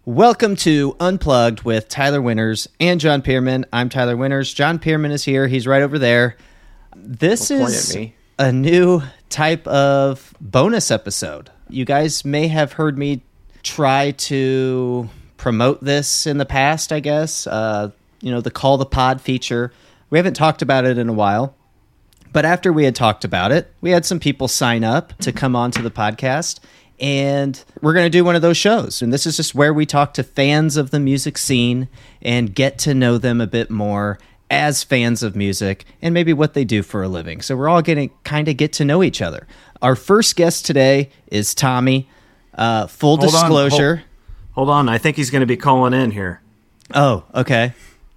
Welcome to Unplugged with Tyler Winters and John Pearman. I'm Tyler Winters. John Pearman is here. He's right over there. This is a new type of bonus episode. You guys may have heard me try to promote this in the past, I guess. The Call the Pod feature. We haven't talked about it in a while. But after we had talked about it, we had some people sign up to come on to the podcast. And we're going to do one of those shows. And this is just where we talk to fans of the music scene and get to know them a bit more as fans of music and maybe what they do for a living. So we're all going to kind of get to know each other. Our first guest today is Tommy. Full disclosure. Hold on. I think he's going to be calling in here. Oh, okay.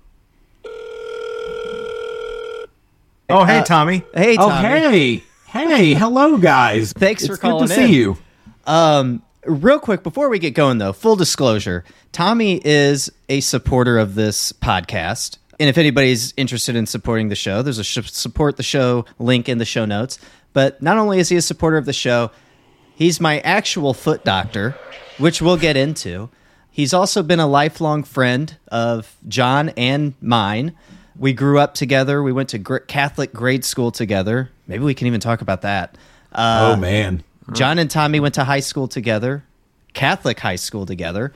Oh, hey, Tommy. Hey, Tommy. Oh, hey. Hey, hello, guys. Thanks for calling in. It's good to see you. Real quick, before we get going, though, full disclosure, Tommy is a supporter of this podcast. And if anybody's interested in supporting the show, there's a support the show link in the show notes. But not only is he a supporter of the show, he's my actual foot doctor, which we'll get into. He's also been a lifelong friend of John and mine. We grew up together. We went to Catholic grade school together. Maybe we can even talk about that. Oh, man. John and Tommy went to high school together, Catholic high school together.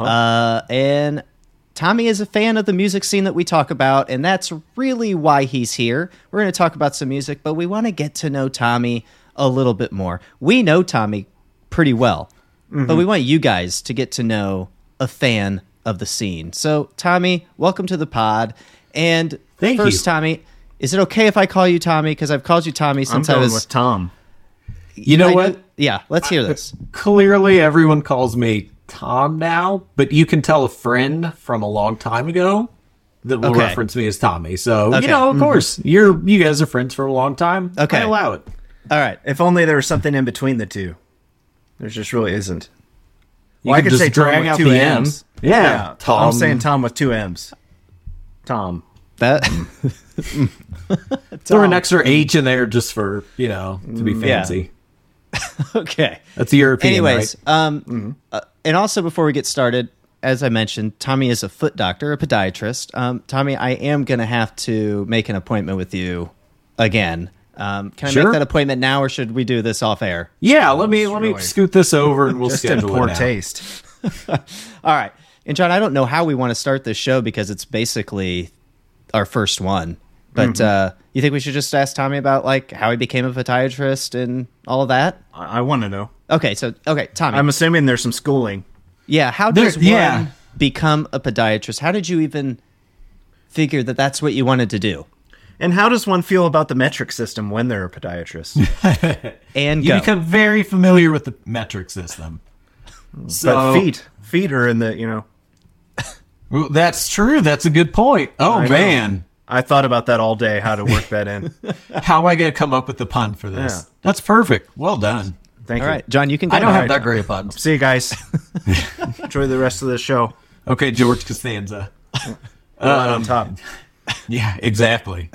And Tommy is a fan of the music scene that we talk about, and that's really why he's here. We're going to talk about some music, but we want to get to know Tommy a little bit more. We know Tommy pretty well, but we want you guys to get to know a fan of the scene. So, Tommy, welcome to the pod. And Thank you. Tommy, is it okay if I call you Tommy? Because I've called you Tommy since I'm I going was with Tom. You know what? Yeah, let's hear this. Clearly, everyone calls me Tom now, but you can tell a friend from a long time ago that will reference me as Tommy. So, of course, you guys are friends for a long time. Okay. I allow it. All right. If only there was something in between the two. There just really isn't. You can just drag out the M's. Yeah. Tom. I'm saying Tom with two M's. Tom. That Throw an extra H in there just for, to be fancy. Okay. That's European, Anyways, right? And also before we get started, as I mentioned, Tommy is a foot doctor, a podiatrist. Tommy, I am going to have to make an appointment with you again. Can I make that appointment now, or should we do this off air? Yeah, let me scoot this over and we'll Just schedule in poor it now. taste. All right. And John, I don't know how we want to start this show because it's basically our first one. But you think we should just ask Tommy about how he became a podiatrist and all of that? I want to know. Okay, Tommy. I'm assuming there's some schooling. Yeah, how does one become a podiatrist? How did you even figure that that's what you wanted to do? And how does one feel about the metric system when they're a podiatrist? And you become very familiar with the metric system. But feet are in the, Well, that's true. That's a good point. Oh, man. I thought about that all day, how to work that in. How am I going to come up with the pun for this? Yeah. That's perfect. Well done. Thank all you. right, John, you can go. I don't now. have that great a pun. See you guys. Enjoy the rest of the show. Okay, George Costanza. On top. Yeah, exactly.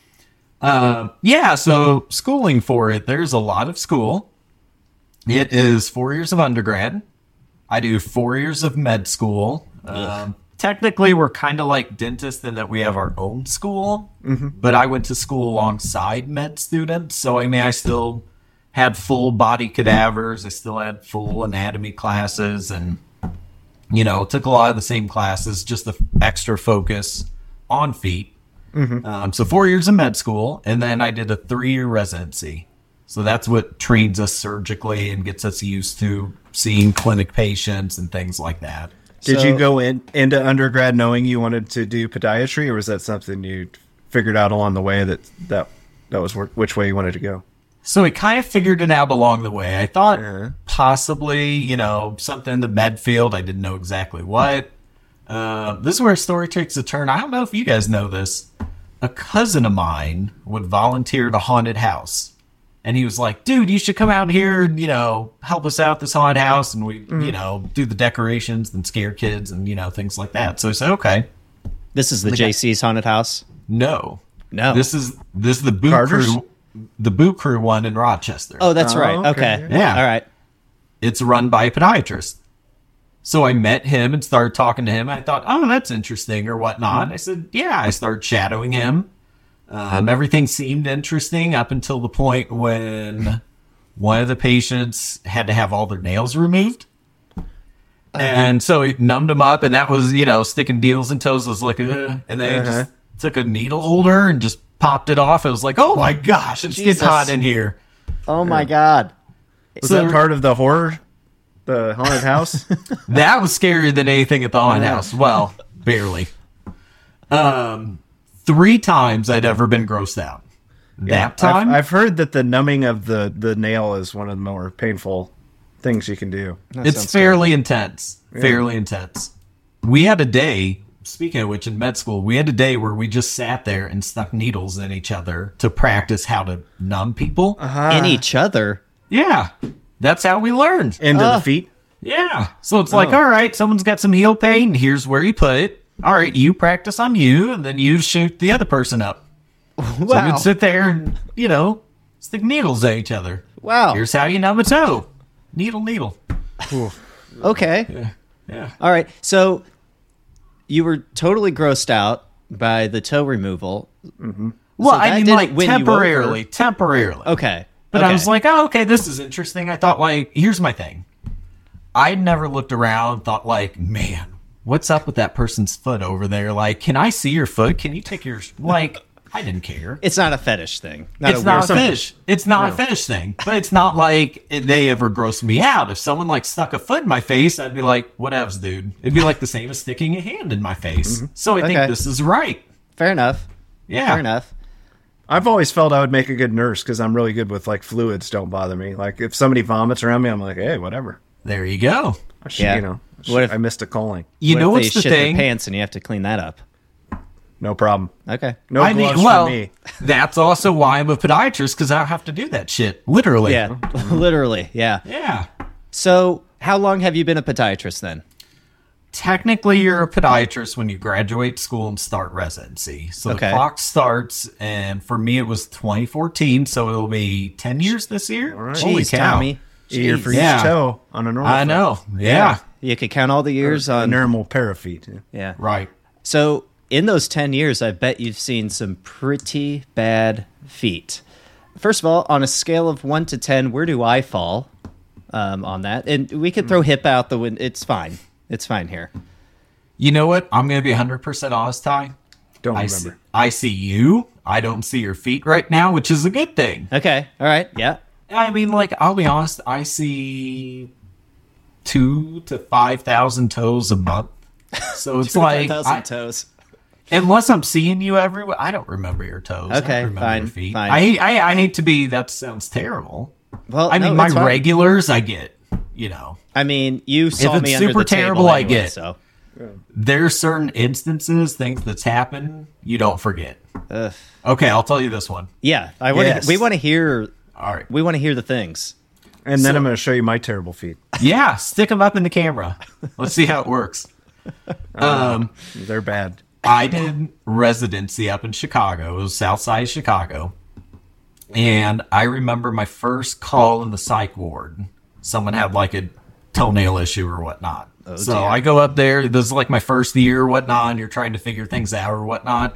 So schooling for it, there's a lot of school. It is 4 years of undergrad. I do 4 years of med school. Technically, we're kind of like dentists in that we have our own school, but I went to school alongside med students. So, I still had full body cadavers. I still had full anatomy classes and, took a lot of the same classes, just the extra focus on feet. So 4 years of med school, and then I did a 3-year residency. So that's what trains us surgically and gets us used to seeing clinic patients and things like that. Did you go into undergrad knowing you wanted to do podiatry, or was that something you figured out along the way that was which way you wanted to go? So I kind of figured it out along the way. I thought possibly, something in the med field. I didn't know exactly what. This is where a story takes a turn. I don't know if you guys know this. A cousin of mine would volunteer at a haunted house. And he was like, dude, you should come out here and, help us out this haunted house. And we, do the decorations and scare kids and, things like that. So I said, okay. This is the JC's haunted house? No. No. This is the Boot Carter's? Crew. The Boot Crew one in Rochester. Oh, that's right. Okay. Yeah. All right. It's run by a podiatrist. So I met him and started talking to him. I thought, oh, that's interesting or whatnot. I said, yeah, I started shadowing him. Everything seemed interesting up until the point when one of the patients had to have all their nails removed. And so he numbed them up, and that was, sticking needles and toes was like, and then he just took a needle holder and just popped it off. It was like, oh my gosh, it's getting hot in here. Oh my God. Was that part of the horror? The haunted house? That was scarier than anything at the haunted house. Well, barely. 3 times I'd ever been grossed out. That time? I've heard that the numbing of the nail is one of the more painful things you can do. It's fairly intense. Yeah. Fairly intense. We had a day, speaking of which, in med school, we had a day where we just sat there and stuck needles in each other to practice how to numb people. In each other? Yeah. That's how we learned. Into the feet? Yeah. So it's like, all right, someone's got some heel pain. Here's where you put it. All right, you practice on you, and then you shoot the other person up. Wow. So we'd sit there and, stick needles at each other. Wow. Here's how you numb a toe. Needle. Okay. Yeah. All right. So you were totally grossed out by the toe removal. Mm-hmm. Well, so I mean, like, temporarily. Okay. But I was like, oh, okay, this is interesting. I thought, like, here's my thing. I'd never looked around and thought, like, man, what's up with that person's foot over there? Like, can I see your foot? Can you take your... Like, I didn't care. It's not a fetish thing. It's not a fetish. It's not a fetish thing. But it's not like they ever grossed me out. If someone, like, stuck a foot in my face, I'd be like, whatevs, dude. It'd be like the same as sticking a hand in my face. Mm-hmm. So I think this is right. Fair enough. Yeah. Fair enough. I've always felt I would make a good nurse because I'm really good with, like, fluids don't bother me. Like, if somebody vomits around me, I'm like, hey, whatever. There you go. I missed a calling. You know what's the thing? Shit their pants and you have to clean that up. No problem. Okay. No gloves for me. That's also why I'm a podiatrist, because I have to do that shit. Literally. Yeah. Literally. Yeah. Yeah. So how long have you been a podiatrist then? Technically, you're a podiatrist when you graduate school and start residency. So the clock starts, and for me, it was 2014, so it'll be 10 years this year. All right. Holy Jeez, cow. Tommy. A year for each toe on a normal I know. Yeah. You could count all the years on... a normal pair of feet. Yeah. Right. So in those 10 years, I bet you've seen some pretty bad feet. First of all, on a scale of 1 to 10, where do I fall on that? And we could throw hip out the window. It's fine. It's fine here. You know what? I'm going to be 100% honest, Ty. Don't remember. I see you. I don't see your feet right now, which is a good thing. Okay. All right. Yeah. I mean, like, I'll be honest. I see 2,000 to 5,000 toes a month. So it's like 5,000 toes. Unless I'm seeing you everywhere, I don't remember your toes. Okay, I don't remember fine, your feet. fine. I hate to be. That sounds terrible. Well, I mean, no, my it's fine. regulars, I get. I mean, you saw If me it's under super the table terrible, I anyway, get. So. There's certain instances, things that's happened, you don't forget. Ugh. Okay, I'll tell you this one. Yeah, Yes. we want to hear. All right. We want to hear the things. And then I'm going to show you my terrible feet. Yeah, stick them up in the camera. Let's see how it works. They're bad. I did residency up in Chicago. It was south side of Chicago. And I remember my first call in the psych ward. Someone had like a toenail issue or whatnot. Oh, so dear. I go up there. This is like my first year or whatnot. And you're trying to figure things out or whatnot.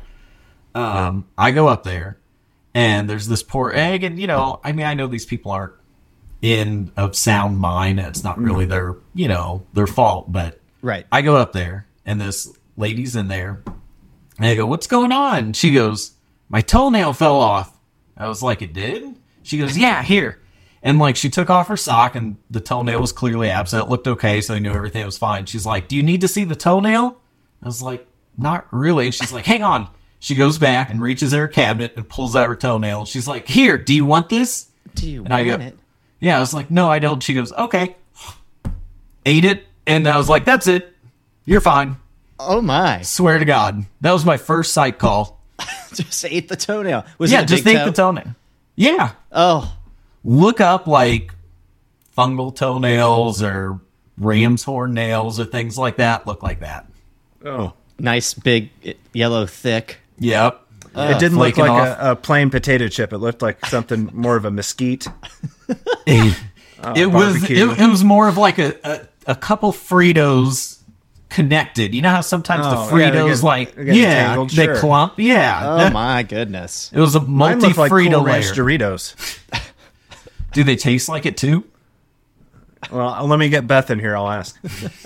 I go up there. And there's this poor egg. And, I mean, I know these people aren't in of sound mind. It's not really their fault. But Right. I go up there. And this lady's in there. And I go, what's going on? She goes, my toenail fell off. I was like, it did? She goes, yeah, here. And like, she took off her sock and the toenail was clearly absent. It looked okay, so I knew everything was fine. She's like, do you need to see the toenail? I was like, not really. She's like, hang on. She goes back and reaches in her cabinet and pulls out her toenail. She's like, here, do you want this? Do you And I want go, it? yeah, I was like, no, I don't. She goes, okay. Ate it. And I was like, that's it. You're fine. Oh my! Swear to God. That was my first psych call. Just ate the toenail. Was Yeah, it a just big ate the toenail. Yeah. Oh, Look up like fungal toenails or ram's horn nails or things like that. Look like that. Oh. nice, big, yellow, thick. Yep. It didn't look flaking like off. a plain potato chip. It looked like something more of a mesquite. It was barbecue. it was more of like a a couple Fritos connected. You know how sometimes the Fritos they they clump? Yeah. Oh my goodness. It was a multi-Frito Cool layer. Ranch Doritos. Do they taste like it too? Well, let me get Beth in here. I'll ask.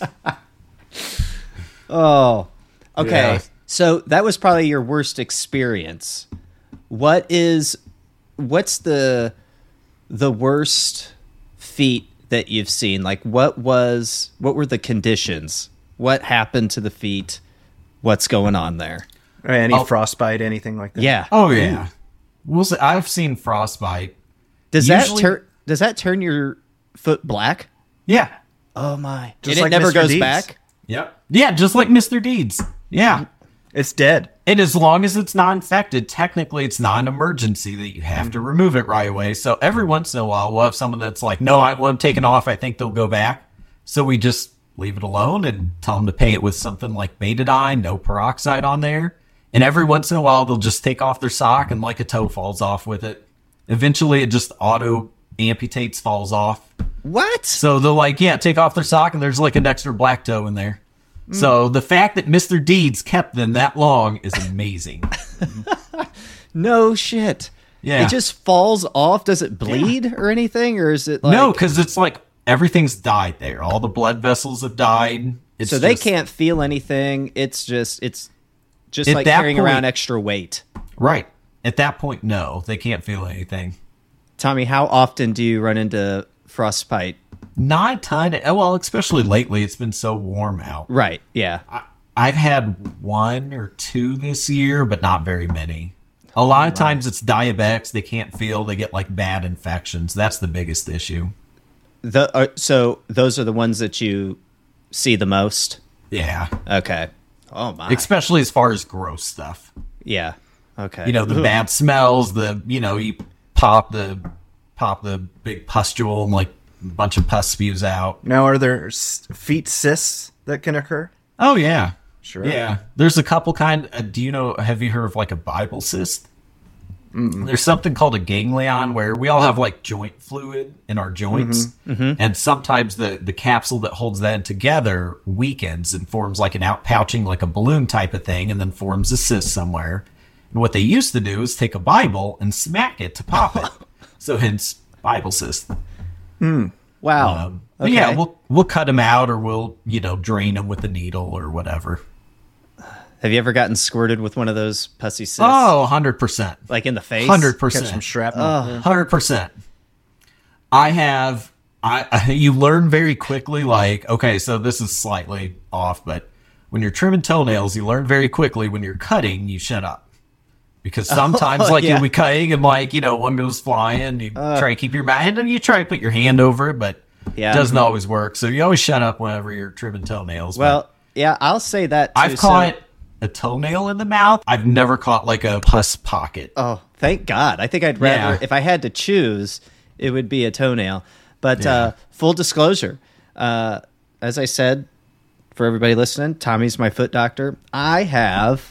Oh, okay. Yeah. So that was probably your worst experience. What's the worst feat that you've seen? Like what were the conditions? What happened to the feet? What's going on there? Any frostbite, anything like that? Yeah. Oh yeah. I've seen frostbite. Does Usually- that turn your foot black? Yeah. Oh my. Just And like it never Mr. goes Deeds. back? Yep. Yeah, just like Mr. Deeds. Yeah. It's dead. And as long as it's not infected, technically it's not an emergency that you have to remove it right away. So every once in a while, we'll have someone that's like, no, I want them taken off. I think they'll go back. So we just leave it alone and tell them to paint it with something like betadine, no peroxide on there. And every once in a while, they'll just take off their sock and like a toe falls off with it. Eventually, it just auto amputates, falls off. What? So they'll like, yeah, take off their sock and there's like an extra black toe in there. So the fact that Mr. Deeds kept them that long is amazing. No shit. Yeah. It just falls off. Does it bleed or anything? Or is it like... No, because it's like everything's died there. All the blood vessels have died. It's So they just- can't feel anything. It's just At like that carrying point- around extra weight. Right. At that point, no, they can't feel anything. Tommy, how often do you run into frostbite? Not a ton. Well, especially lately, it's been so warm out. Right. Yeah. I've had 1 or 2 this year, but not very many. A lot of times it's diabetics. They can't feel. They get like bad infections. That's the biggest issue. So those are the ones that you see the most? Yeah. Okay. Oh my. Especially as far as gross stuff. Yeah. Okay. You know, the bad smells, you pop the big pustule and like a bunch of pus spews out. Now, are there feet cysts that can occur? Oh, yeah. Sure. Yeah. There's a couple have you heard of like a Bible cyst? There's something called a ganglion where we all have like joint fluid in our joints. And sometimes the capsule that holds that together weakens and forms like an outpouching, like a balloon type of thing, and then forms a cyst somewhere. And what they used to do is take a Bible and smack it to pop it. So hence Bible cyst. Wow. But yeah, we'll cut them out or we'll, drain them with a needle or whatever. Have you ever gotten squirted with one of those pussy cysts? Oh, 100%. Like in the face? 100%. Catch some shrapnel. 100%. I have, you learn very quickly, like, okay, so this is slightly off, but when you're trimming toenails, you learn very quickly when you're cutting, you shut up. Because sometimes, yeah. you'll be cutting and, one goes flying, you try to keep your mind, and you try to put your hand over it, but Yeah. it doesn't always work. So you always shut up whenever you're trimming toenails. Well, yeah, I'll say that too. I've caught a toenail in the mouth. I've never caught, like, a pus pocket. Oh, thank God. I think I'd rather, Yeah. if I had to choose, it would be a toenail. But Yeah. full disclosure, as I said, for everybody listening, Tommy's my foot doctor. I have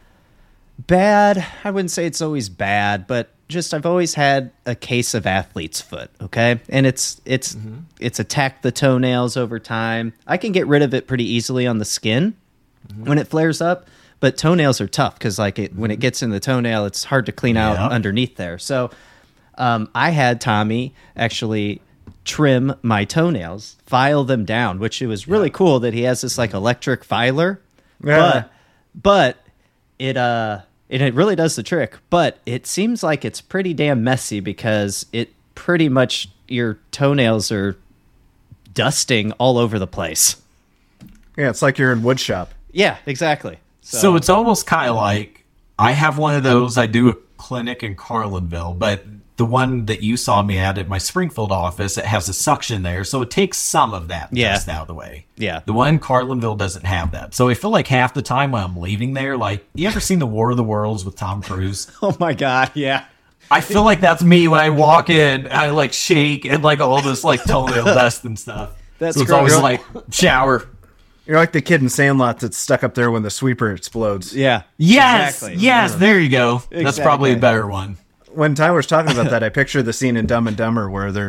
I wouldn't say it's always bad, but just I've always had a case of athlete's foot, okay? And it's attacked the toenails over time. I can get rid of it pretty easily on the skin when it flares up, but toenails are tough because when it gets in the toenail, it's hard to clean out Yeah. underneath there. So I had Tommy actually trim my toenails, file them down, which it was really cool that he has this like electric filer. Yeah. But it really does the trick. But it seems like it's pretty damn messy because it pretty much your toenails are dusting all over the place. Yeah, it's like you're in wood shop. Yeah, exactly. So it's almost kind of like I have one of those. I do a clinic in Carlinville, but the one that you saw me at my Springfield office, it has a suction there, so it takes some of that dust out of the way. Yeah. The one in Carlinville doesn't have that. So I feel like half the time when I'm leaving there, like, you ever seen the War of the Worlds with Tom Cruise? Oh my God, yeah. I feel like that's me when I walk in. I like shake and like all this like toenail dust and stuff. That's so it's great. always like shower. You're like the kid in Sandlot that's stuck up there when the sweeper explodes. Yeah. Yes, Exactly. yes, there you go. That's probably a Exactly. better one. When Tyler's talking about that, I picture the scene in Dumb and Dumber where they're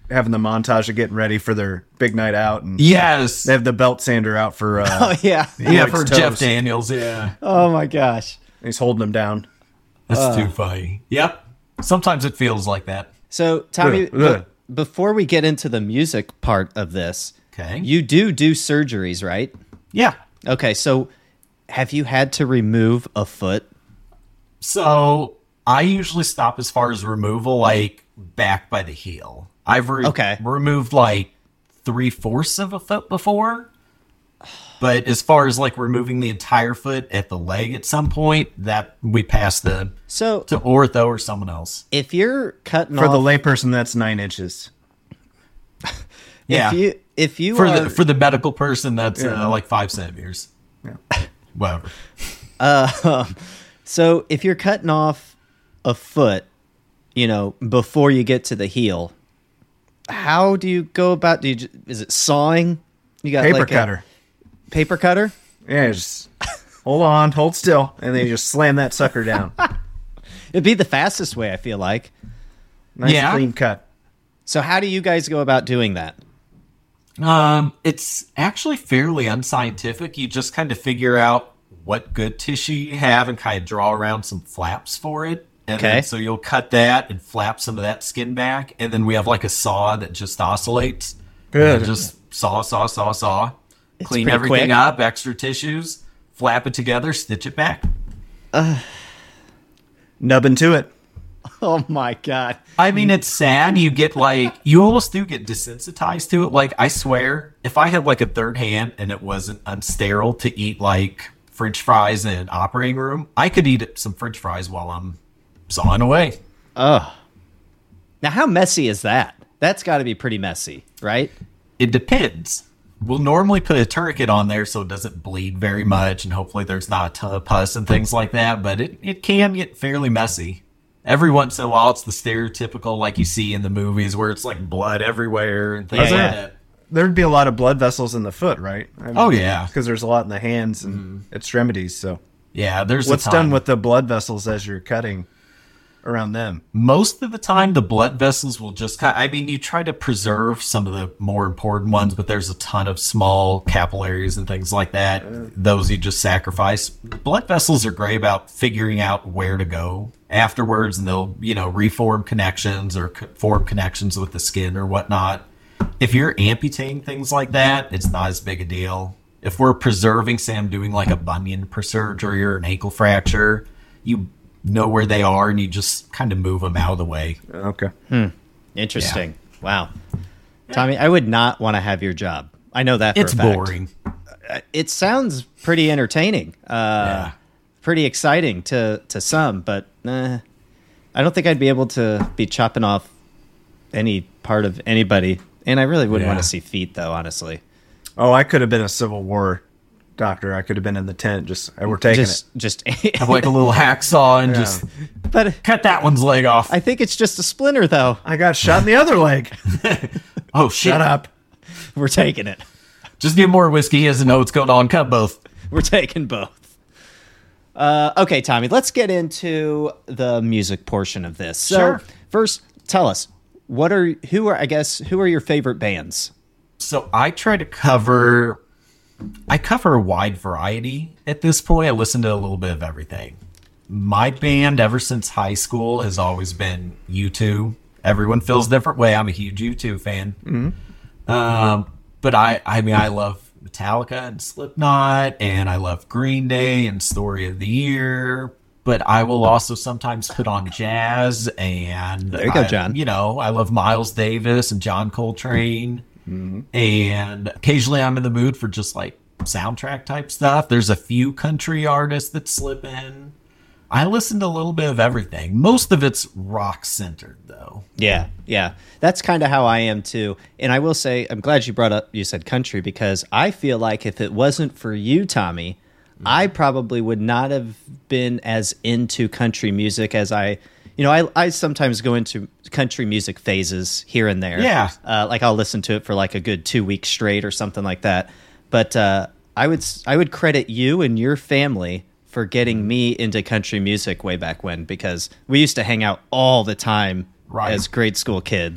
having the montage of getting ready for their big night out, and Yes. they have the belt sander out for Oh yeah. Yeah, Lloyd's for toes. Jeff Daniels, yeah. Oh my gosh. He's holding them down. That's too funny. Yep. Sometimes it feels like that. So Tommy, Ugh. before we get into the music part of this, Okay. you do surgeries, right? Yeah. Okay, so have you had to remove a foot? So I usually stop as far as removal, like back by the heel. I've removed like 3/4 of a foot before. But as far as like removing the entire foot at the leg at some point, that we pass to ortho or someone else. If you're cutting For off the layperson, that's 9 inches. Yeah. if you for are, the medical person, that's like 5 centimeters. Yeah. Whatever. so if you're cutting off a foot, before you get to the heel, how do you go about? Is it sawing? You got Paper like cutter. Paper cutter? Yeah, just hold on, hold still, and then you just slam that sucker down. It'd be the fastest way, I feel like. Nice clean cut. So how do you guys go about doing that? It's actually fairly unscientific. You just kind of figure out what good tissue you have and kind of draw around some flaps for it. And Okay. then, so you'll cut that and flap some of that skin back. And then we have like a saw that just oscillates. Good. And just saw. It's Clean pretty everything quick. up, extra tissues, flap it together, stitch it back. Nubbing to it. Oh my god. I mean, it's sad. You almost do get desensitized to it. Like, I swear, if I had like a third hand and it wasn't unsterile to eat like French fries in an operating room, I could eat some French fries while I'm sawing away. Oh. Now how messy is that? That's got to be pretty messy, right? It depends. We'll normally put a tourniquet on there so it doesn't bleed very much, and hopefully there's not a ton of pus and things like that, but it can get fairly messy. Every once in a while, it's the stereotypical like you see in the movies where it's like blood everywhere and things Yeah, like yeah. that. There'd be a lot of blood vessels in the foot, right? I mean, Oh, yeah. because there's a lot in the hands and extremities. So, Yeah, there's what's a done ton. with the blood vessels as you're cutting around them? Most of the time, the blood vessels will just you try to preserve some of the more important ones, but there's a ton of small capillaries and things like that. Those you just sacrifice. Blood vessels are great about figuring out where to go afterwards, and they'll, reform connections or form connections with the skin or whatnot. If you're amputating things like that, it's not as big a deal. If we're preserving, say I'm doing like a bunion surgery or an ankle fracture, you know where they are and you just kind of move them out of the way. Okay. Interesting. Wow. Tommy, I would not want to have your job. I know that for It's a fact. boring. It sounds pretty entertaining. Yeah. Pretty exciting to some, but I don't think I'd be able to be chopping off any part of anybody. And I really wouldn't want Yeah. to see feet, though, honestly. Oh, I could have been a Civil War doctor. I could have been in the tent. We're taking it. Just Have like a little hacksaw and just But cut that one's leg off. I think it's just a splinter, though. I got shot in the other leg. Oh, shit. Shut up. We're taking it. Just get more whiskey. He doesn't know what's going on. Cut both. We're taking both. Okay, Tommy, let's get into the music portion of this. So, Sure. first, tell us, who are your favorite bands? So I try to cover a wide variety at this point. I listen to a little bit of everything. My band, ever since high school, has always been U2. Everyone feels a different way. I'm a huge U2 fan. But I love Metallica and Slipknot, and I love Green Day and Story of the Year. But I will also sometimes put on jazz, and There you go, John. I love Miles Davis and John Coltrane. And occasionally I'm in the mood for just like soundtrack type stuff. There's a few country artists that slip in. I listen to a little bit of everything. Most of it's rock centered though. Yeah. That's kind of how I am too. And I will say, I'm glad you said country, because I feel like if it wasn't for you, Tommy, I probably would not have been as into country music as I sometimes go into country music phases here and there. Yeah. Like I'll listen to it for like a good 2 weeks straight or something like that. But I would credit you and your family for getting me into country music way back when, because we used to hang out all the time Right. as grade school kids.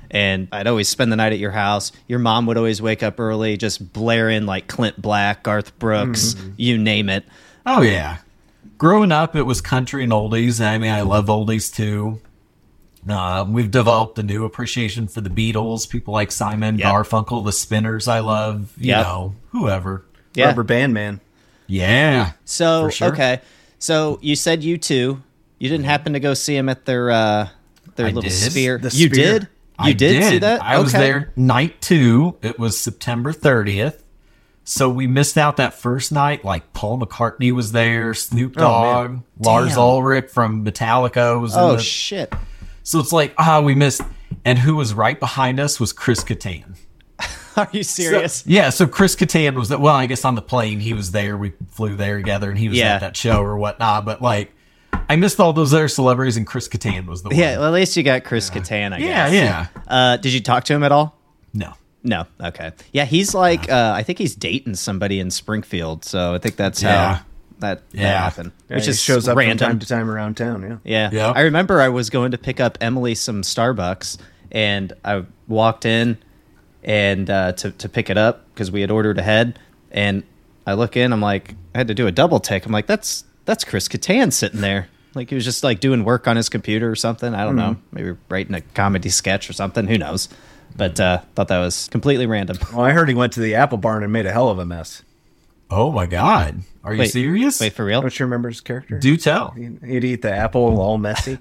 And I'd always spend the night at your house. Your mom would always wake up early, just blaring like Clint Black, Garth Brooks, you name it. Oh, yeah. Growing up, it was country and oldies. I mean, I love oldies, too. We've developed a new appreciation for the Beatles, people like Simon, Garfunkel, the Spinners I love, you know, whoever. Yeah. Rubber Band Man. Yeah. So, for sure. okay. So you said U2. You didn't happen to go see them at their little did. sphere. The You Sphere. did? You did see that? I was there night 2. It was September 30th. So we missed out that first night. Like Paul McCartney was there, Snoop Dogg, Lars Damn. Ulrich from Metallica was Oh, in the... shit. So it's like, we missed. And who was right behind us was Chris Kattan. Are you serious? So Chris Kattan was that. Well, I guess on the plane he was there. We flew there together, and he was at that show or whatnot. But like, I missed all those other celebrities, and Chris Kattan was the one. Yeah, well, at least you got Chris Kattan, I guess. Yeah. Did you talk to him at all? No. No. Okay. Yeah, he's like, I think he's dating somebody in Springfield. So I think that's how that happened. Yeah, Which he is shows up random. from time to time around town. Yeah. Yeah. Yep. I remember I was going to pick up Emily some Starbucks, and I walked in and to pick it up because we had ordered ahead, and I look in, I'm like, I had to do a double take. I'm like, that's Chris Kattan sitting there. Like he was just like doing work on his computer or something. I don't know, maybe writing a comedy sketch or something. Who knows? But thought that was completely random. Well, I heard he went to the Apple Barn and made a hell of a mess. Oh my God. Are you serious? Wait, for real? Don't you remember his character? Do tell. He'd eat the apple all messy.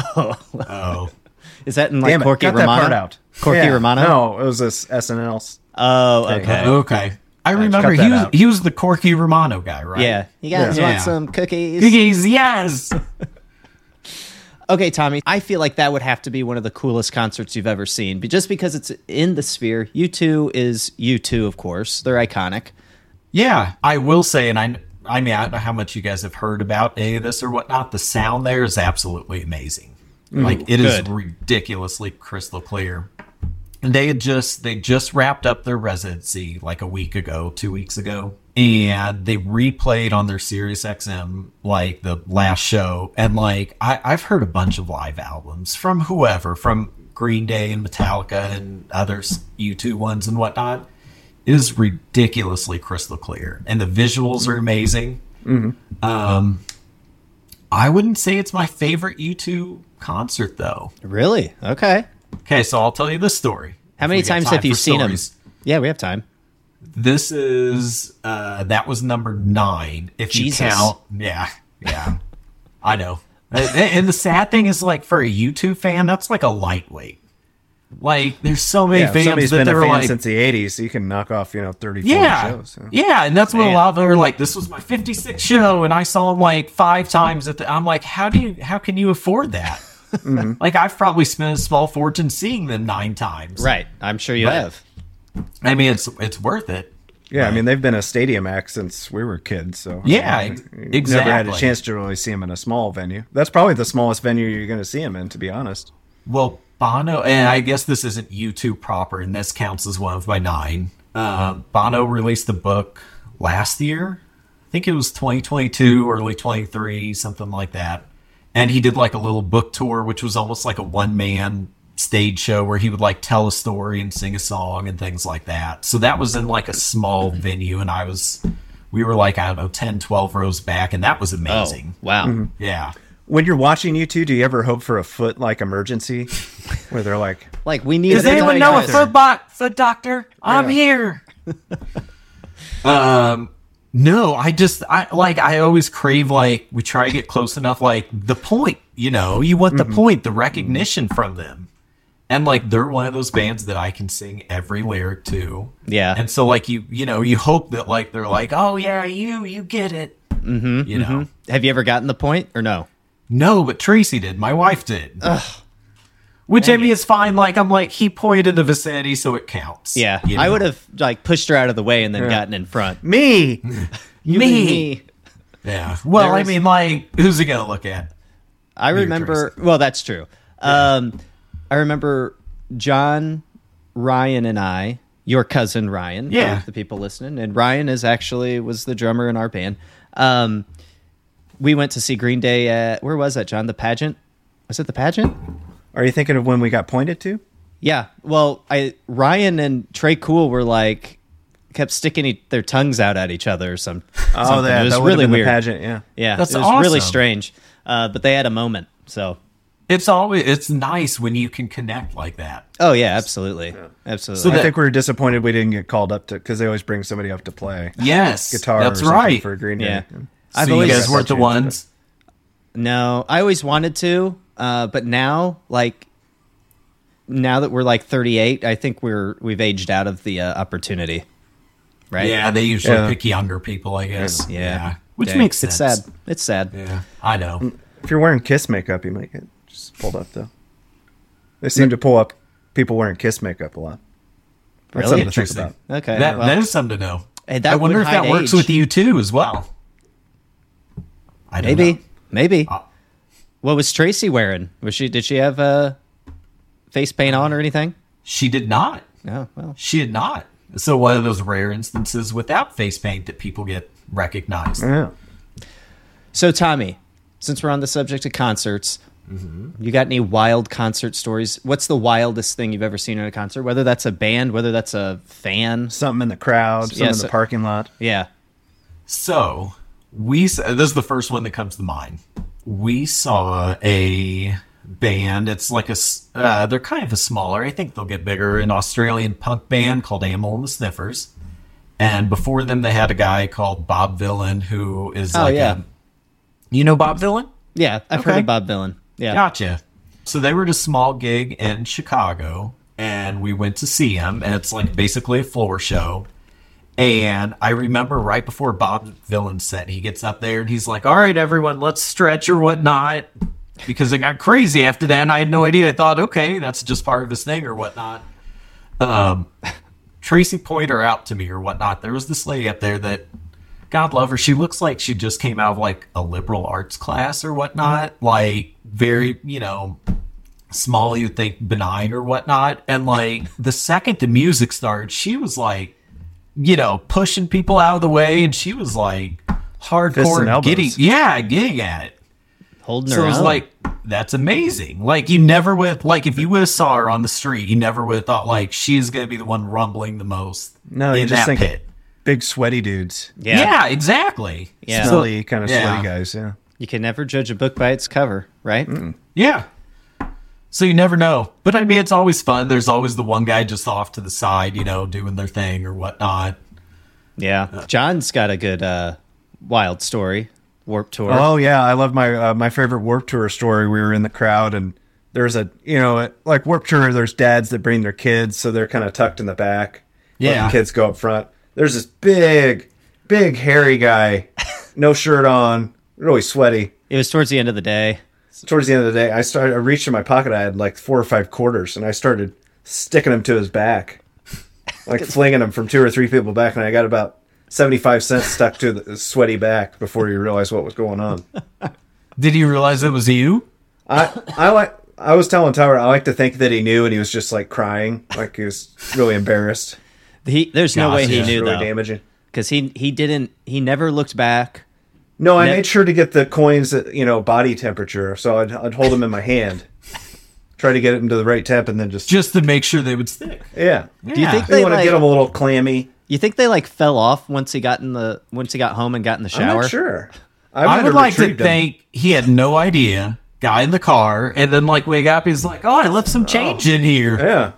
Oh. Is that in like Damn it, Corky cut Romano? that part out. Corky Romano? No, it was this SNL. Oh, okay. Okay. I remember cut that out. he was the Corky Romano guy, right? Yeah. You guys Yeah. want some cookies? Cookies, yes. Okay, Tommy, I feel like that would have to be one of the coolest concerts you've ever seen. But just because it's in the Sphere, U2 is U2, of course. They're iconic. Yeah, I will say, and I mean, I don't know how much you guys have heard about any of this or whatnot. The sound there is absolutely amazing. Like it is ridiculously crystal clear. And they just wrapped up their residency like a week ago, 2 weeks ago, and they replayed on their Sirius XM like the last show. And like I've heard a bunch of live albums from whoever, from Green Day and Metallica and others, U2 ones and whatnot. It is ridiculously crystal clear, and the visuals are amazing. I wouldn't say it's my favorite U2 concert, though. Really? Okay. Okay, so I'll tell you the story. How many times have you seen them? Yeah, we have time. This is that was number 9. If Jesus. you count, yeah, I know. And the sad thing is, like, for a U2 fan, that's like a lightweight. Like, there's so many If fans somebody's that been they're a fan like, since the 80s, so you can knock off, 30, 40 shows. yeah, and that's what a lot of them are like. This was my 56th show, and I saw him like 5 times. I'm like, how can you afford that? Like, I've probably spent a small fortune seeing them 9 times. Right. I'm sure you have. I mean, it's worth it. Yeah, I mean, they've been a stadium act since we were kids, so... Yeah, You've never had a exactly. chance to really see them in a small venue. That's probably the smallest venue you're going to see them in, to be honest. Well, Bono, and I guess this isn't U2 proper, and this counts as one of my 9. Bono released a book last year. I think it was 2022, early 23, something like that. And he did like a little book tour, which was almost like a one-man stage show where he would like tell a story and sing a song and things like that. So that was in like a small venue, and we were like, I don't know, 10, 12 rows back, and that was amazing. Oh, wow. Yeah. When you're watching U2, do you ever hope for a foot-like emergency? Where they're like... Like, we need... Does anyone know a foot doctor? I'm here. No, I always crave, like, we try to get close enough, like, the point, you want the point, the recognition from them. And, like, they're one of those bands that I can sing every lyric to. Yeah. And so, like, you hope that, like, they're like, oh, yeah, you get it. You know? Have you ever gotten the point, or no? No, but Tracy did. My wife did. Which, I mean, is fine. Like, I'm like, he pointed in the vicinity, so it counts. Yeah. you I know? would have, like, pushed her out of the way and then gotten in front. Me! You and me. Yeah. Well, There I was- mean, like, who's he going to look at? I remember... Well, that's true. I remember John, Ryan, and I... Your cousin, Ryan. Yeah. For the people listening. And Ryan was the drummer in our band. We went to see Green Day at... Where was that, John? The Pageant? Was it the Pageant? Are you thinking of when we got pointed to? Yeah. Well, Ryan and Trey Cool were like kept sticking their tongues out at each other or something. Oh, It was that really been weird. the pageant, yeah. Yeah, That's it was really awesome. strange. But they had a moment. So, It's nice when you can connect like that. oh yeah, absolutely, absolutely. So I that- think we were disappointed we didn't get called up to, because they always bring somebody up to play Yes, guitar that's or something right. for Green Day. Yeah. So I've you always guys weren't the changed, ones. No, I always wanted to, but now, now that we're like 38, I think we've aged out of the opportunity. Right? Yeah, they usually Yeah. pick younger people, I guess. Yeah. Which Dang. makes sense. It's sad. It's sad. Yeah, I know. If you're wearing Kiss makeup, you might get just pulled up, though. They seem to pull up people wearing Kiss makeup a lot. That's Really? something to think Interesting. about. Okay. That well, is something to know. Hey, that I wonder would if that hide works age. with you too as well. I don't know. Maybe. Uh, What was Tracy wearing? Did she have face paint on or anything? She did not. No. Well, She did not. So one of those rare instances without face paint that people get recognized. Yeah. so Tommy, since we're on the subject of concerts, you got any wild concert stories? What's the wildest thing you've ever seen at a concert? Whether that's a band, whether that's a fan. Something in the crowd, something Yeah, in so- the parking lot. Yeah. So this is the first one that comes to mind. We saw a band. It's like they're kind of a smaller. I think they'll get bigger. An Australian punk band called Amyl and the Sniffers. And before them, they had a guy called Bob Villain, who is you know Bob Villain? Yeah, I've heard Okay. of Bob Dylan. Yeah. Gotcha. So they were at a small gig in Chicago, and we went to see him, and it's like basically a floor show. And I remember right before Bob Villain set, he gets up there and he's like, "All right, everyone, let's stretch or whatnot." Because it got crazy after that, and I had no idea. I thought, okay, that's just part of his thing or whatnot. Tracy pointed her out to me or whatnot. There was this lady up there that, God love her, she looks like she just came out of like a liberal arts class or whatnot. Like very, small, you'd think benign or whatnot. And like the second the music started, she was like, pushing people out of the way, and she was like Fists and hardcore elbows. getting at it. Holding So her it was own. like, that's amazing. Like you never would, like if you would have saw her on the street, you never would have thought like she's going to be the one rumbling the most. No, you in just that think pit. big sweaty dudes. Yeah, exactly. Yeah. Smelly, kind of Yeah. sweaty guys, yeah. You can never judge a book by its cover, right? Yeah. So you never know. But I mean, it's always fun. There's always the one guy just off to the side, doing their thing or whatnot. Yeah. John's got a good wild story. Warped Tour. Oh yeah, I love my favorite Warped Tour story. We were in the crowd, and there's like Warped Tour. There's dads that bring their kids, so they're kind of tucked in the back. Yeah. Let the kids go up front. There's this big hairy guy, no shirt on, really sweaty. It was towards the end of the day. Towards the end of the day, I reached in my pocket. I had like 4 or 5 quarters, and I started sticking them to his back, like flinging them from 2 or 3 people back, and I got about 75 cents stuck to the sweaty back before you realized what was going on. Did he realize it was you? I was telling Tyler, I like to think that he knew, and he was just like crying, like he was really embarrassed. There's no way he Gotcha. knew Really though, damaging. because he never looked back. No, I Ne- made sure to get the coins at body temperature, so I'd hold them in my hand, try to get it into the right temp, and then just Just to make sure they would stick. yeah. Do you think You they want to get them a little clammy. You think they like fell off once he got home and got in the shower? I'm not sure. I would like to retrieved them. think he had no idea. Guy in the car, and then like wake up, he's like, "Oh, I left some change in here." Yeah.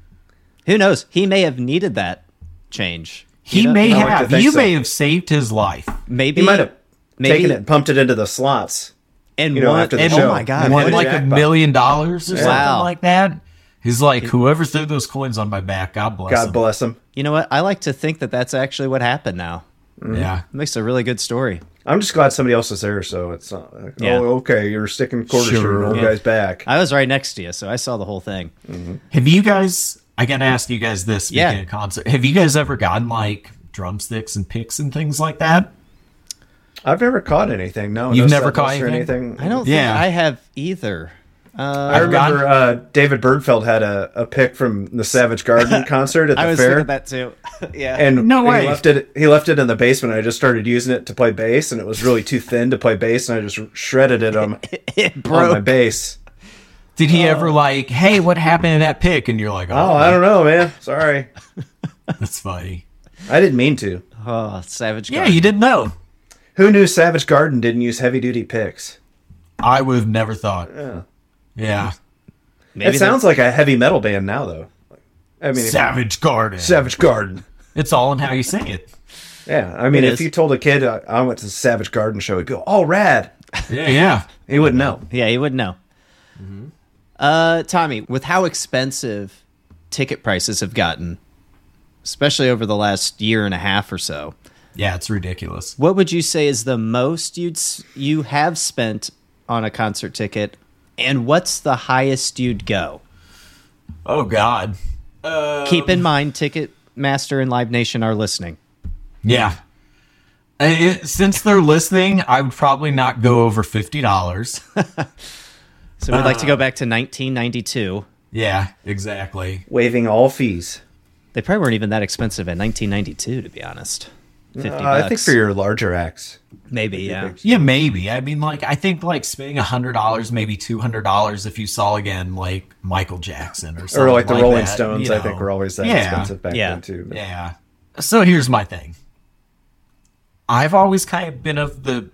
Who knows? He may have needed that change. He You know? may I like to have. think You so. may have saved his life. Maybe He might have maybe taken it and pumped it into the slots. and you after the and show. oh my god! And Won hit a like $1 jackpot. million or something Wow. like that. He's like, whoever threw those coins on my back, God bless God him. bless him. You know what? I like to think that that's actually what happened. Now Yeah. it makes a really good story. I'm just glad somebody else was there, so it's not like, Yeah. oh, okay, you're sticking quarters Sure. through an old Yeah. guy's back. I was right next to you, so I saw the whole thing. Have you guys? I gotta ask you guys this. Speaking Yeah. of concert, have you guys ever gotten like drumsticks and picks and things like that? I've never caught anything. No, You've no never settlers caught or anything? I don't Yeah. think I have either. I remember David Birdfeld had a pick from the Savage Garden concert at the I was fair, thinking that too. Yeah. and No way. He left it in the basement. I just started using it to play bass, and it was really too thin to play bass, and I just shredded it on it my broke. bass. Did he ever like, hey, what happened to that pick? And you're like, Oh, I don't know, man. Sorry. That's funny. I didn't mean to. Oh, Savage Yeah, Garden. you didn't know. Who knew Savage Garden didn't use heavy-duty picks? I would have never thought. Yeah. Yeah. Maybe It sounds like a heavy metal band now, though. I mean, Savage Garden. Savage Garden. It's all in how you say it. Yeah, I mean, It if is. you told a kid I went to the Savage Garden show, he'd go, "Oh, rad!" Yeah. He wouldn't know. Yeah, you wouldn't know. Tommy, with how expensive ticket prices have gotten, especially over the last year and a half or so, Yeah, it's ridiculous. what would you say is the most you have spent on a concert ticket, and what's the highest you'd go? Oh, God. Keep in mind, Ticketmaster and Live Nation are listening. Yeah. Since they're listening, I would probably not go over $50. So we'd like to go back to 1992. Yeah, exactly. Waiving all fees. They probably weren't even that expensive in 1992, to be honest. 50 bucks. I think for your larger acts. Maybe, yeah. Yeah, maybe. I mean, like, I think, like, spending $100, maybe $200 if you saw, again, like, Michael Jackson or something Or like the Rolling that, Stones, you I think, know. were always that Yeah. expensive back Yeah. then, too. But- Yeah. So here's my thing. I've always kind of been of the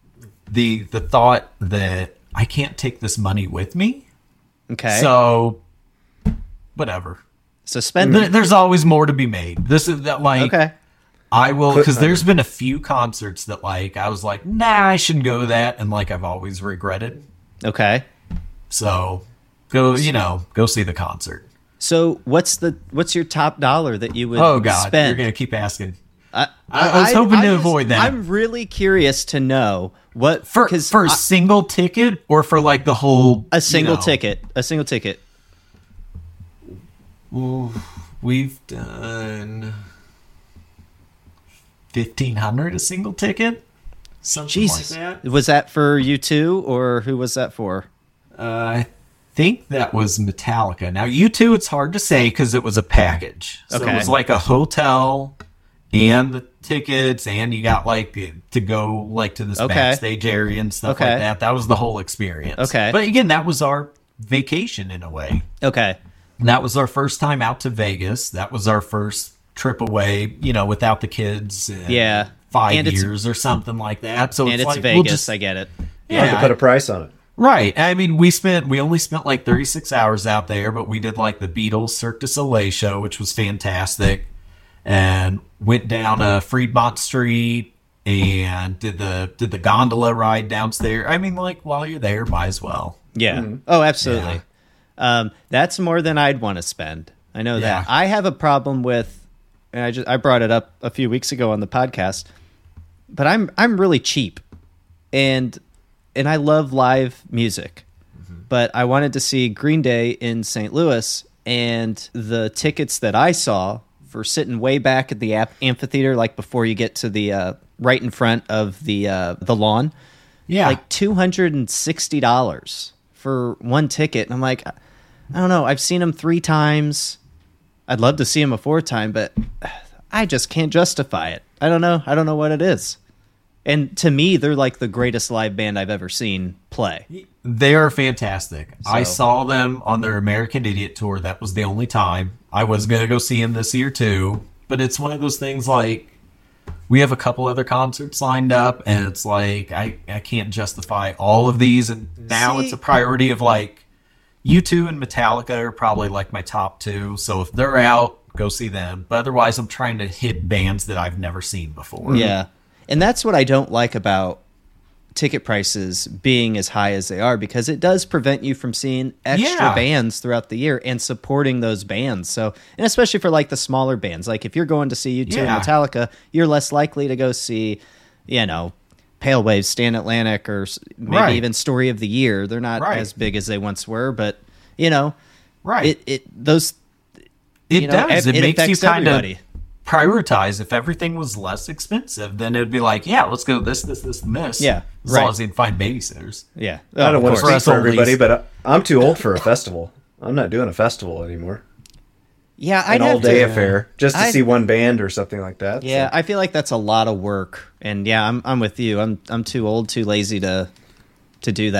thought that I can't take this money with me. Okay. So, whatever. So spend it. There's always more to be made. This is that, like, Okay. I will, because there's been a few concerts that, like, I was like, nah, I shouldn't go to that, and, like, I've always regretted. Okay. So, go see the concert. So what's your top dollar that you would Oh, God, spend? you're going to keep asking. I was hoping to avoid that. I'm really curious to know what For because a single ticket or for, like, the whole... a single you know, ticket. A single ticket. We've done 1,500 a single ticket? Something Jesus. like that. Was that for you two, or who was that for? I think that was Metallica. Now, U2, it's hard to say because it was a package. So Okay. it was like a hotel and the tickets, and you got like to go like to this Okay. backstage area and stuff Okay. like that. That was the whole experience. Okay. But again, that was our vacation in a way. Okay. And that was our first time out to Vegas. That was our first trip away, without the kids. In Yeah. 5 And it's- years or something like that. So And it's it's like, Vegas. we'll just, I get it. Hard to put a price on it. right. I mean, we only spent like 36 hours out there, but we did like the Beatles Cirque du Soleil show, which was fantastic, and went down Fremont Street and did the gondola ride downstairs. I mean, like, while you're there, might as well. Yeah. Oh, absolutely. That's more than I'd want to spend. I know Yeah. that. I have a problem with, and I brought it up a few weeks ago on the podcast, but I'm really cheap, and I love live music, but I wanted to see Green Day in St. Louis, and the tickets that I saw for sitting way back at the amphitheater, like before you get to the right in front of the lawn, Yeah. like $260 for one ticket. And I'm like, I don't know. I've seen them 3 times. I'd love to see them a 4th time, but I just can't justify it. I don't know. I don't know what it is. And to me, they're like the greatest live band I've ever seen play. They are fantastic. I So- saw them on their American Idiot tour. That was the only time. I was going to go see them this year too. But it's one of those things like, we have a couple other concerts lined up, and it's like, I can't justify all of these. And now See- it's a priority of like, U2 and Metallica are probably like my top 2. So if they're out, go see them. But otherwise, I'm trying to hit bands that I've never seen before. Yeah. And that's what I don't like about ticket prices being as high as they are, because it does prevent you from seeing extra Yeah. bands throughout the year and supporting those bands. So, and especially for like the smaller bands, like if you're going to see U2 Yeah. and Metallica, you're less likely to go see, Pale Waves, Stand Atlantic, or maybe Right. even Story of the Year. They're not Right. as big as they once were, but Right. it does. It affects makes you kind of everybody. prioritize. If everything was less expensive, then it'd be like, yeah, let's go this, and this. Yeah, As right. long as they can find babysitters. Yeah. I don't of want to course. speak us for old everybody, least. but I'm too old for a festival. I'm not doing a festival anymore. Yeah, I'd An have all-day to, affair just to I'd- see one band or something like that. Yeah, so. I feel like that's a lot of work, and yeah, I'm with you. I'm too old, too lazy to do that.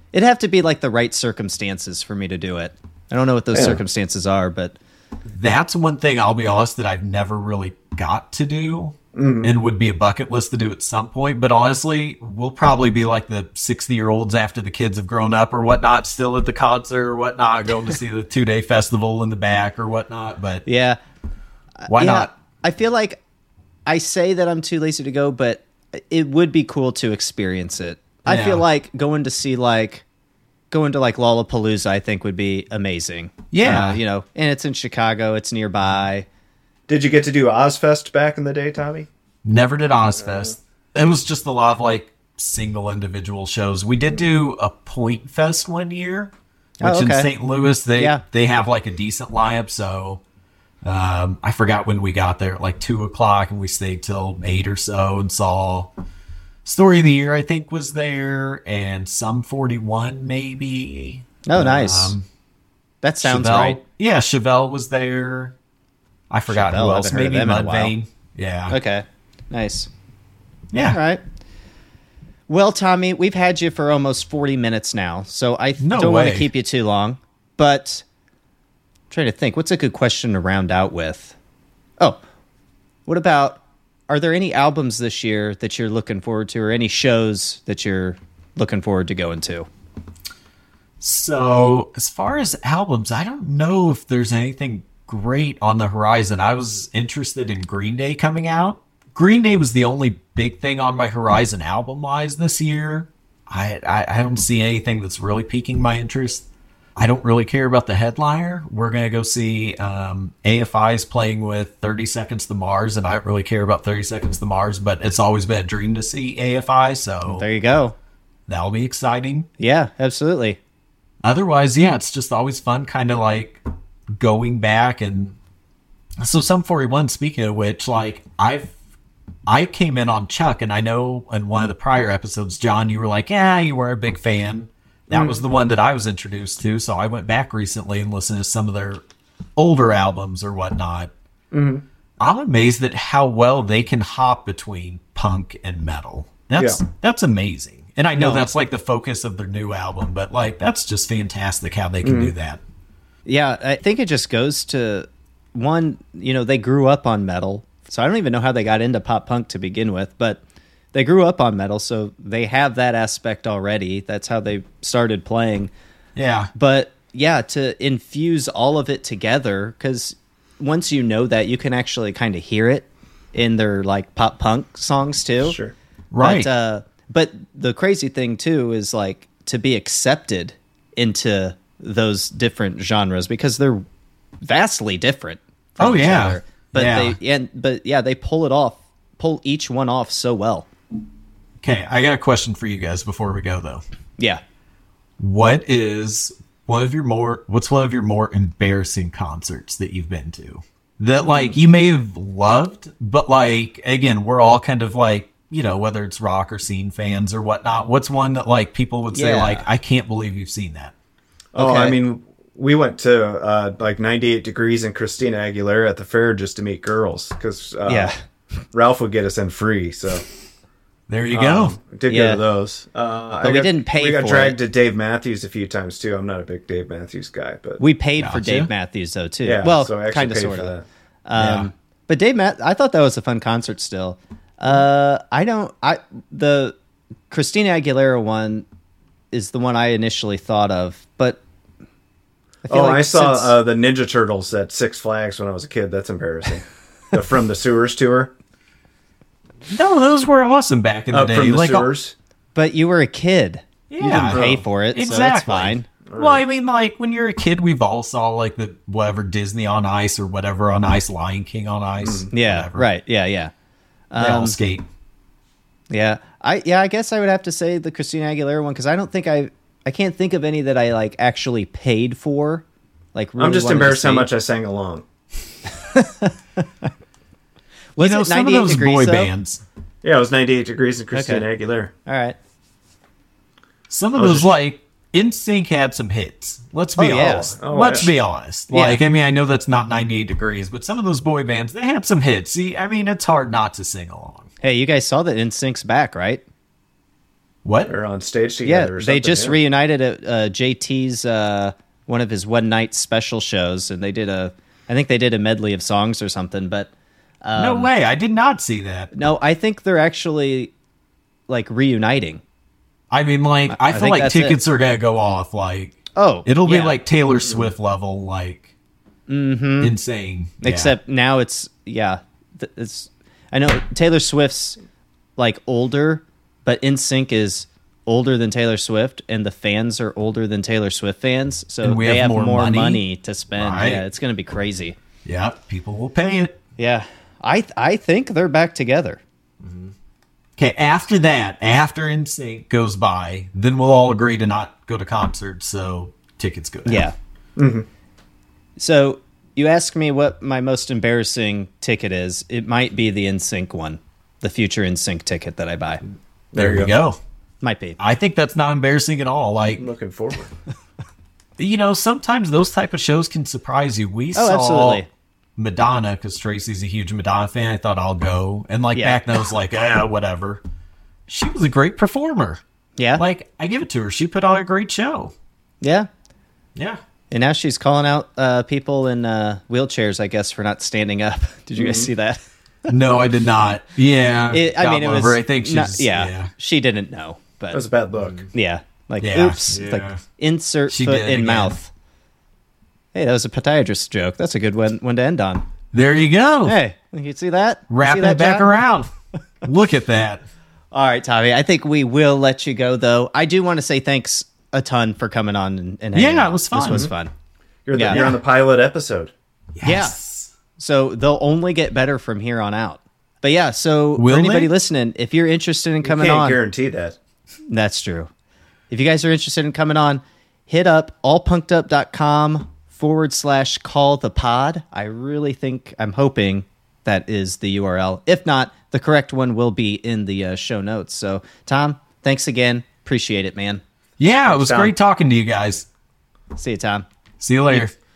It'd have to be like the right circumstances for me to do it. I don't know what those circumstances are, but that's one thing, I'll be honest, that I've never really got to do and would be a bucket list to do at some point. But honestly, we'll probably be like the 60-year-olds after the kids have grown up or whatnot, still at the concert or whatnot, going to see the 2-day festival in the back or whatnot. But yeah, why not? I feel like I say that I'm too lazy to go, but it would be cool to experience it. I feel like going to Lollapalooza, I think would be amazing. Yeah. And it's in Chicago. It's nearby. Did you get to do Ozfest back in the day, Tommy? Never did Ozfest. It was just a lot of like single individual shows. We did do a Point Fest one year, which in St. Louis, they have like a decent lineup. So I forgot when we got there at like 2:00 and we stayed till 8 or so and saw Story of the Year, I think, was there, and Sum 41 maybe. Oh, nice. That sounds Chevelle, right. Yeah, Chevelle was there. I forgot who else. Maybe Mudvayne. Yeah. Okay. Nice. Yeah. All right. Well, Tommy, we've had you for almost 40 minutes now, so I don't want to keep you too long. But I'm trying to think, what's a good question to round out with? Oh, what about, are there any albums this year that you're looking forward to, or any shows that you're looking forward to going to? So, as far as albums, I don't know if there's anything great on the horizon. I was interested in Green Day coming out. Green Day was the only big thing on my horizon album-wise this year. I don't see anything that's really piquing my interest. I don't really care about the headliner. We're going to go see AFI's playing with 30 Seconds to Mars, and I don't really care about 30 Seconds to Mars, but it's always been a dream to see AFI, so there you go. That'll be exciting. Yeah, absolutely. Otherwise, yeah, it's just always fun kind of like going back. And so Sum 41, speaking of which, like I came in on Chuck, and I know in one of the prior episodes, John, you were like, yeah, you were a big fan. That was the one that I was introduced to, so I went back recently and listened to some of their older albums or whatnot. I'm amazed at how well they can hop between punk and metal. That's amazing. And I know that's like the focus of their new album, but like that's just fantastic how they can do that. Yeah, I think it just goes to, one, they grew up on metal, so I don't even know how they got into pop punk to begin with, but they grew up on metal, so they have that aspect already. That's how they started playing. Yeah. But yeah, to infuse all of it together, because once you know that, you can actually kind of hear it in their like pop punk songs too. Sure. Right. But the crazy thing too is like to be accepted into those different genres, because they're vastly different from each other. But they pull each one off so well. Okay, I got a question for you guys before we go though. Yeah. What's one of your more embarrassing concerts that you've been to? That like you may have loved, but like again, we're all kind of like, whether it's rock or scene fans or whatnot. What's one that like people would say like, I can't believe you've seen that? Oh, okay. I mean, we went to like 98 Degrees and Christina Aguilera at the fair just to meet girls, because Ralph would get us in free. So there you go. Did go to those. But we didn't pay for it. We got dragged to Dave Matthews a few times too. I'm not a big Dave Matthews guy, but we paid for Dave Matthews though too. Yeah, well, so kind of, sort of. But I thought that was a fun concert still. The Christina Aguilera one is the one I initially thought of, but I saw the Ninja Turtles at Six Flags when I was a kid. That's embarrassing. From the Sewers tour. No, those were awesome back in the day. From the Sewers. But you were a kid. Yeah. You didn't pay for it, exactly. So that's fine. Right. Well, I mean, like, when you're a kid, we've all saw, like, the whatever Disney on Ice or whatever on Ice, Lion King on Ice. Yeah, whatever. Right. Yeah. They all skate. Yeah. I guess I would have to say the Christina Aguilera one, because I don't think I can't think of any that I, like, actually paid for. Like, really, I'm just embarrassed how much I sang along. Was it some of those boy bands. Yeah, it was 98 Degrees and Christina Aguilera. All right. Some of those, like, NSYNC had some hits. Let's be honest. Let's be honest. Like, I mean, I know that's not 98 Degrees, but some of those boy bands, they had some hits. See, I mean, it's hard not to sing along. Hey, you guys saw that NSYNC's back, right? What? or on stage Yeah, together. Or they something, just yeah. reunited at JT's one of his one night special shows, and I think they did a medley of songs or something. But No way. I did not see that. no, I think they're actually like reuniting. I mean, like, I feel think like that's tickets are going to go off. Like, Oh, it'll be yeah. like Taylor Swift level, like, insane. Yeah. Except now it's it's. I know Taylor Swift's like older, but NSYNC is older than Taylor Swift, and the fans are older than Taylor Swift fans, so And we they have have more more money? money to spend. Right. Yeah, it's going to be crazy. Yeah, people will pay it. Yeah, I think they're back together. Okay, after that, after NSYNC goes by, then we'll all agree to not go to concerts, so tickets go down. Yeah. So you ask me what my most embarrassing ticket is. It might be the NSYNC one, the future NSYNC ticket that I buy. There you go. Might be. I think that's not embarrassing at all. Like, I'm looking forward. sometimes those type of shows can surprise you. We saw absolutely. Madonna, because Tracy's a huge Madonna fan. I thought I'll go. And, like, Yeah. back then I was like, whatever. She was a great performer. Yeah. Like, I give it to her. She put on a great show. Yeah. Yeah. And now she's calling out people in wheelchairs, I guess, for not standing up. Did you guys see that? No, I did not. Yeah. It God love her. I think she's, not- she didn't know, but That was a bad look. yeah, like Yeah, oops, yeah. like insert She foot did it in again. mouth. Hey, that was a podiatrist joke. That's a good one to end on. There you go. Hey, you see that? You see Wrapping that, it back John? around. Look at that. All right, Tommy. I think we will let you go, though. I do want to say thanks a ton for coming on and hanging Yeah, out. it was fun. This was fun. You're Yeah. on the pilot episode. Yes. So they'll only get better from here on out. But yeah, so Will for anybody they? listening, if you're interested in coming Can't on, guarantee that. that's true. If you guys are interested in coming on, hit up allpunkedup.com/call the pod. I'm hoping that is the URL. If not, the correct one will be in the show notes. So, Tom, thanks again. Appreciate it, man. Yeah, it was Tom. great talking to you guys. See you, Tom. See you later.